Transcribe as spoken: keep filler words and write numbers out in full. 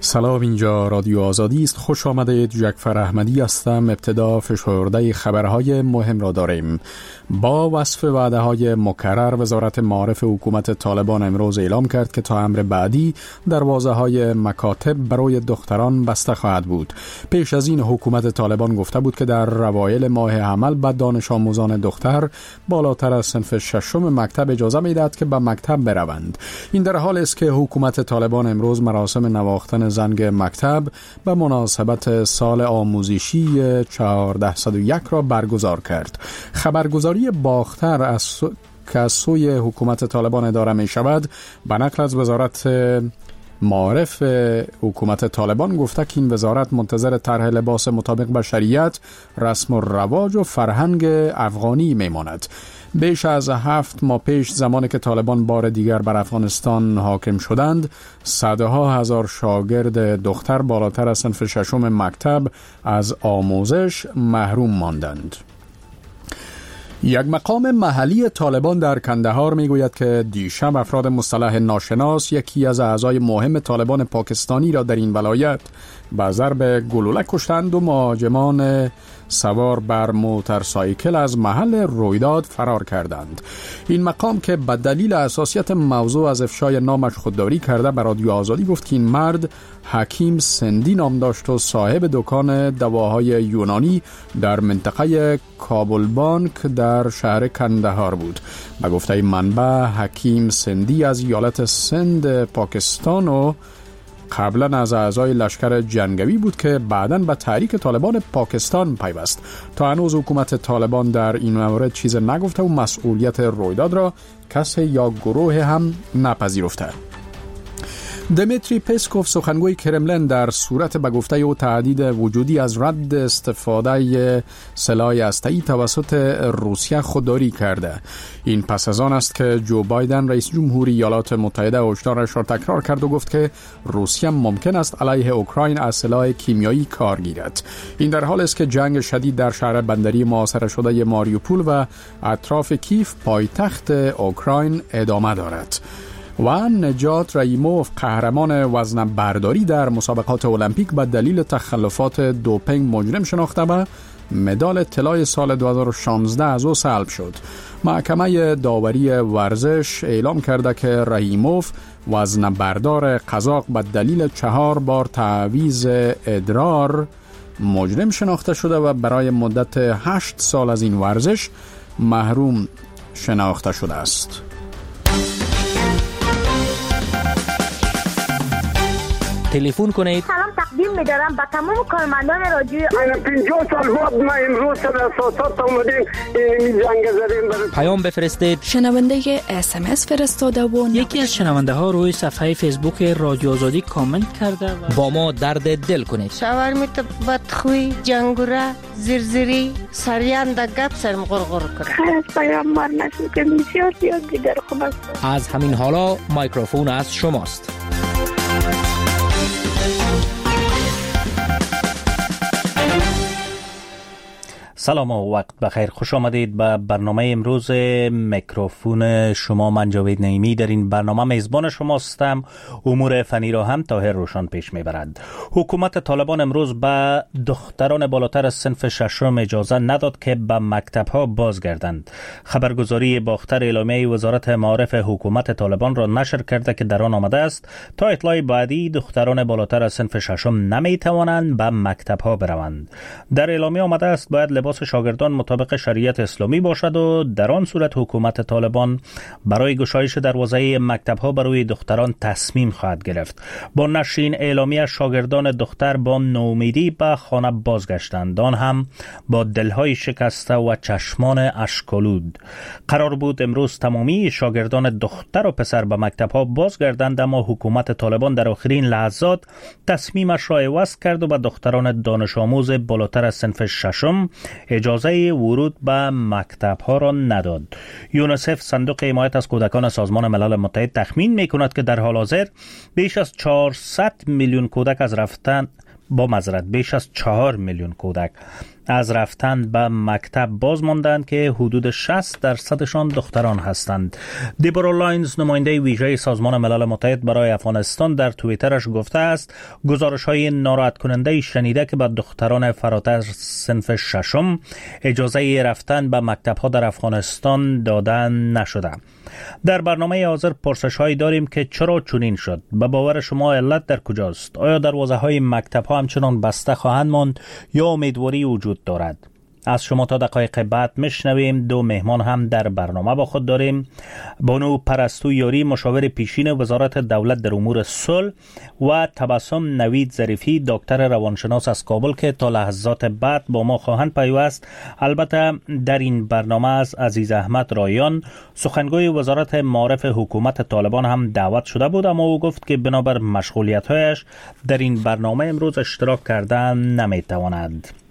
سلام، اینجا رادیو آزادی است. خوش آمدید. جعفر احمدی هستم. ابتدا فشرده خبرهای مهم را داریم. با وصف وعده های مکرر، وزارت معارف حکومت طالبان امروز اعلام کرد که تا امر بعدی دروازه های مکاتب برای دختران بسته خواهد بود. پیش از این حکومت طالبان گفته بود که در اوایل ماه حمل به دانش آموزان دختر بالاتر از صنف ششم مکتب اجازه میدهد که به مکتب بروند. این در حالی است که حکومت طالبان امروز مراسم نواختن زنگ مکتب به مناسبت سال آموزشی چهارصد و یک را برگزار کرد. خبرگزاری باختر از که از سوی حکومت طالبان اداره می شود به نقل از وزارت معارف حکومت طالبان گفته که این وزارت منتظر طرح لباس مطابق به شریعت، رسم و رواج و فرهنگ افغانی میماند. بیش از هفت ماه پیش، زمانی که طالبان بار دیگر بر افغانستان حاکم شدند، صدها هزار شاگرد دختر بالاتر از صنف ششم مکتب از آموزش محروم ماندند. یک مقام محلی طالبان در کندهار میگوید که دیشب افراد مصطلح ناشناس یکی از اعضای مهم طالبان پاکستانی را در این ولایت به ضرب گلوله کشتند و مهاجمان سوار بر موتورسایکل از محل رویداد فرار کردند. این مقام که به دلیل حساسیت موضوع از افشای نامش خودداری کرده به رادیو آزادی گفت که این مرد حکیم سندی نام داشت و صاحب دکان دواهای یونانی در منطقه کابل بانک در شهر کندهار بود. به گفته منبع، حکیم سندی از ایالت سند پاکستان و قبلا از اعضای لشکر جنگی بود که بعداً به تحریک طالبان پاکستان پیوست. تا هنوز حکومت طالبان در این مورد چیز نگفته و مسئولیت رویداد را کسی یا گروه هم نپذیرفته. دمیتری پسکوف، سخنگوی کرملین، در صورت به گفته او تهدید وجودی از رد استفاده سلاح هسته‌ای توسط روسیه خودداری کرده. این پس از آن است که جو بایدن رئیس جمهوری ایالات متحده هشدارش را تکرار کرد و گفت که روسیه ممکن است علیه اوکراین از سلاح کیمیایی کار گیرد. این در حالی است که جنگ شدید در شهر بندری محاصره شده ماریوپول و اطراف کیف، پایتخت اوکراین، ادامه دارد. و نجات رایموف، قهرمان وزن برداری در مسابقات المپیک، به دلیل تخلفات دوپینگ مجرم شناخته و مدال طلای سال دو هزار و شانزده از او سلب شد. محکمه داوری ورزش اعلام کرده که رایموف، وزن بردار قزاق، به دلیل چهار بار تعویض ادرار مجرم شناخته شده و برای مدت هشت سال از این ورزش محروم شناخته شده است. تلفن کنید. سلام تقدیم می‌دارم به تمام کارمندان رادیو. من پنجاه سال بعد ما امروز در اساسات اومدیم این جنگ زدیم. پیام بفرستید. شنونده اس ام اس فرستاده و یکی از شنونده ها روی صفحه فیسبوک رادیو آزادی کامنت کرده و با ما درد دل کنید. شاورمیت بدخوی، جنگوره، زرزری، سریان در گپ سرم غرغر کنه. خیلی پیام مار نشد که بسیار زیاد دیگر خوب است. از همین حالا میکروفون از شماست. سلام و وقت بخیر. خوش آمدید به برنامه امروز میکروفون شما. من جاوید نعیمی در این برنامه میزبان شما هستم. امور فنی را هم طاهر روشن پیش میبرد. حکومت طالبان امروز به دختران بالاتر از صنف ششم اجازه نداد که به مکتب ها بازگردند. خبرگزاری باختر اعلامیه وزارت معارف حکومت طالبان را نشر کرده که در آن آمده است تا اطلاع بعدی دختران بالاتر از صنف ششم نمیتوانند به مکتب ها بروند. در اعلامیه آمده است باید لباس شاگردان مطابق شریعت اسلامی باشد و در آن صورت حکومت طالبان برای گشایش دروازه مکتب‌ها برای دختران تصمیم خواهد گرفت. با نشر این اعلامیه شاگردان دختر با نومیدی به خانه بازگشتند، آن هم با دلهای شکسته و چشمان اشک‌آلود. قرار بود امروز تمامی شاگردان دختر و پسر به مکتب‌ها بازگردند، اما حکومت طالبان در آخرین لحظات تصمیمش را عوض کرد و به دختران دانش آموز بالاتر از صنف ششم اجازه ورود به مکتب ها را نداد. یونیسف، صندوق حمایت از کودکان سازمان ملل متحد، تخمین می کند که در حال حاضر بیش از چهارصد میلیون کودک از رفتن با معذرت بیش از چهار میلیون کودک از رفتن به مکتب باز ماندند که حدود شصت درصدشان دختران هستند. دیبورا لاینز، نماینده ویژه سازمان ملل متحد برای افغانستان، در توییترش گفته است گزارش‌های ناراحت کننده شنیده که به دختران فراتر صنف ششم اجازه رفتن به مکتب‌ها در افغانستان داده نشده. در برنامه حاضر پرسش‌هایی داریم که چرا چنین شد؟ به باور شما علت در کجاست؟ آیا دروازه‌های مکتب‌ها همچنان بسته خواهند ماند یا امیدواری وجود دارد؟ از شما تا دقایق بعد میشنویم. دو مهمان هم در برنامه با خود داریم. بانو پرستو یاری، مشاور پیشین وزارت دولت در امور صلح، و تبسم نوید ظریفی، دکتر روانشناس از کابل که تا لحظات بعد با ما خواهند پیوست. البته در این برنامه از عزیز احمد رایان، سخنگوی وزارت معارف حکومت طالبان هم دعوت شده بود، اما او گفت که بنابر مشغولیت‌هایش در این برنامه امروز اشتراک کردن نمیتواند.